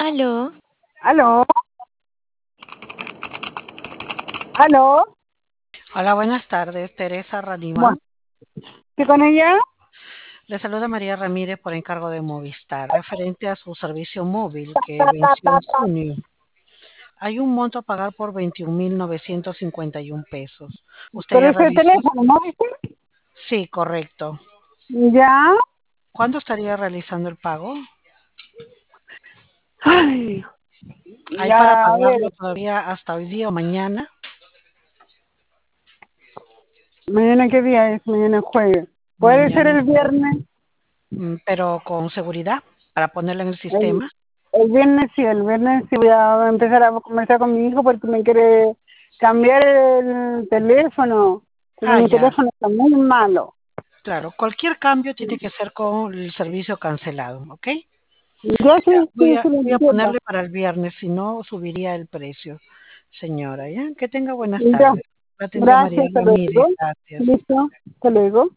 Aló, ¿Aló? ¿Aló? Hola, buenas tardes. Teresa Bueno, Radimán. ¿sí con ella? Le saluda María Ramírez por encargo de Movistar, referente a su servicio móvil que venció en junio. Hay un monto a pagar por 21.951 pesos. ¿Usted Pero ya es el realizó? teléfono, ¿no viste? Sí, correcto. ¿Ya? ¿Cuándo estaría realizando el pago? Ay, ¿Hay para ya, a ver, pagarlo todavía hasta hoy día o mañana? ¿mañana qué día es? Mañana es jueves. ¿Puede ser Mañana, el viernes? pero con seguridad para ponerlo en el El, sistema. el viernes sí voy a empezar a conversar con mi hijo porque me quiere cambiar el teléfono. Porque Ah, mi ya. teléfono está muy malo. Claro, cualquier cambio tiene que ser con el servicio cancelado, ¿ok? Ya sí, Voy sí, a, sí, lo voy a entiendo. ponerle para el viernes, si no subiría el precio, señora, ¿ya? Que tenga buenas Ya, tardes. La atendió María gracias, hasta Ramírez, luego. gracias. Listo, hasta luego.